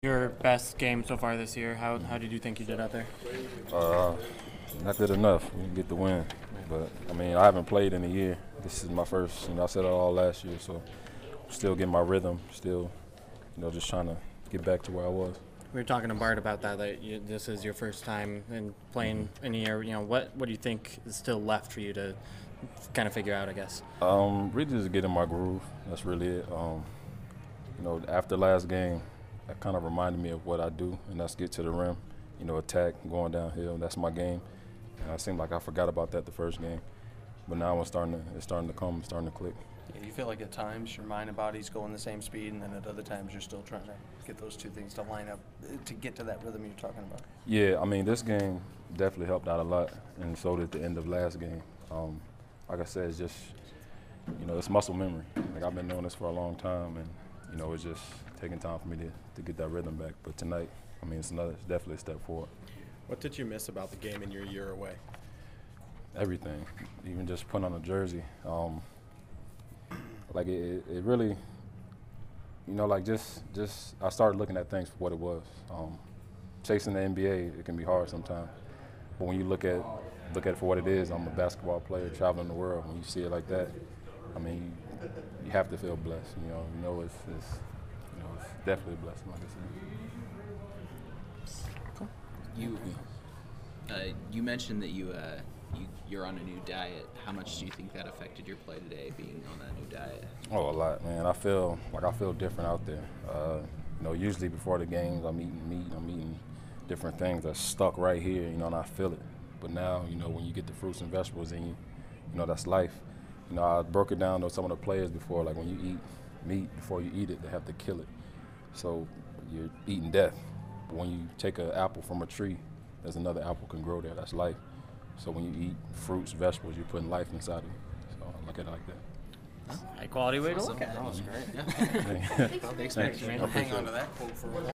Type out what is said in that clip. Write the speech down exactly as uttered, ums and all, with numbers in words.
Your best game so far this year. How how did you think you did out there? Uh, not good enough. We didn't get the win. But, I mean, I haven't played in a year. This is my first, you know, I said it all last year, so still getting my rhythm, still, you know, just trying to get back to where I was. We were talking to Bart about that, that you, this is your first time in playing in a year. You know, what, what do you think is still left for you to kind of figure out, I guess? Um, really just get in my groove. That's really it. Um, you know, after last game, that kind of reminded me of what I do, and that's get to the rim, you know, attack, going downhill. That's my game. And I seemed like I forgot about that the first game. But now it's starting to, it's starting to come, it's starting to click. Yeah, you feel like at times your mind and body's going the same speed, and then at other times you're still trying to get those two things to line up uh, to get to that rhythm you're talking about. Yeah, I mean, this game definitely helped out a lot, and so did the end of last game. Um, like I said, it's just, you know, it's muscle memory. Like, I've been doing this for a long time, and, you know, it's just taking time for me to, to get that rhythm back. But tonight, I mean, it's, another, it's definitely a step forward. What did you miss about the game in your year away? Everything, even just putting on a jersey. Um, like it, it really, you know, like just, just I started looking at things for what it was. Um, chasing the N B A, it can be hard sometimes, but when you look at look at it for what it is, I'm a basketball player traveling the world. When you see it like that, I mean, you, you have to feel blessed. You know, you know it's, it's you know it's definitely a blessing, like I said. You uh, you mentioned that you uh, you you're on a new diet. How much do you think that affected your play today, being on that new diet? Oh, a lot, man. I feel like I feel different out there. Uh, you know, usually before the games, I'm eating meat, I'm eating different things that's stuck right here, you know, and I feel it. But now, you know, when you get the fruits and vegetables in you, you know, that's life. You know, I broke it down to some of the players before, like when you eat meat, before you eat it, they have to kill it. So you're eating death. But when you take an apple from a tree, there's another apple can grow there. That's life. So when you eat fruits, vegetables, you're putting life inside of you. So I look at it like that. High quality way to look at it. That was great. Yeah. Thanks. Thanks, Thanks, man. Hang on to that quote for a while.